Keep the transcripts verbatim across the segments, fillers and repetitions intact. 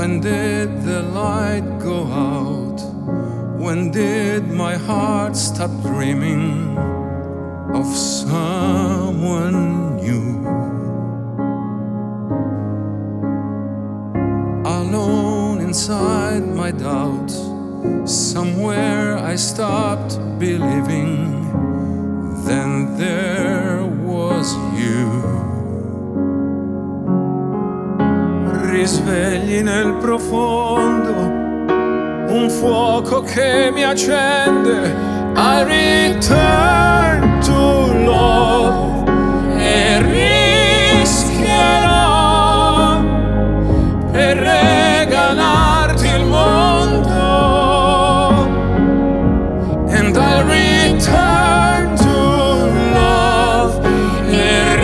When did the light go out? When did my heart stop dreaming of someone new? Alone inside my doubts, somewhere I stopped believing. Then there was you. Risvegli nel profondo un fuoco che mi accende. I return to love e rischierò per regalarti il mondo. And I return to love e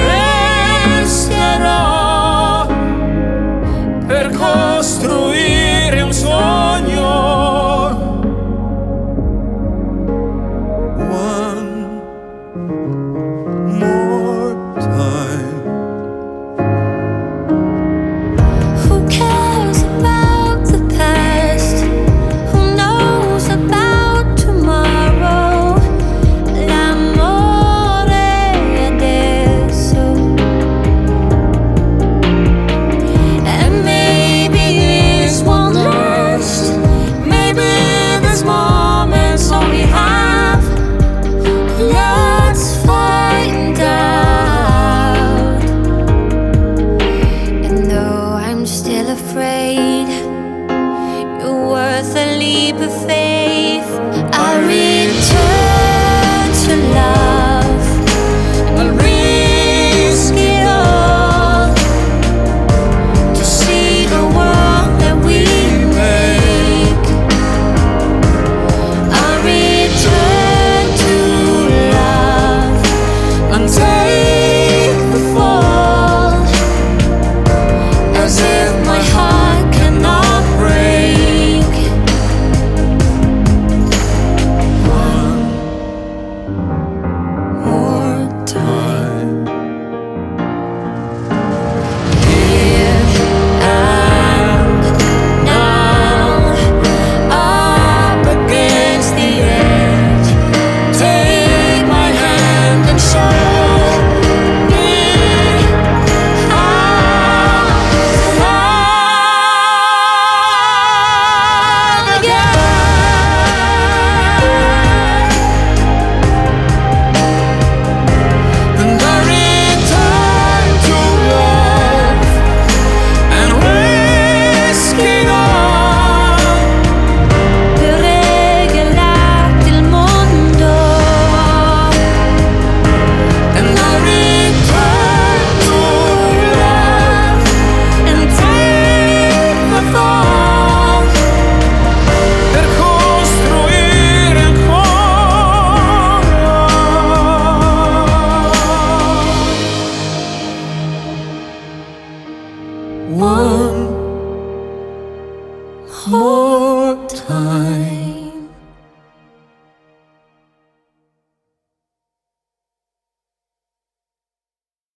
resterò per costruire un sogno. One more time. Who cares about the past? Who knows about tomorrow? L'amore adesso. And maybe this won't last. Maybe this moment's all we have. Let's find out. And though I'm still afraid, you're worth a leap of faith. I return to love. I'll risk it all to see the world that we make. I return to love and take the fall, as if my heart cannot break. One more time. Here and now, up against the edge. Take my hand and show me how to love again. And I return to love and risk it all per regalarti il mondo. And I return to love and take the fall per costruire ancora. One more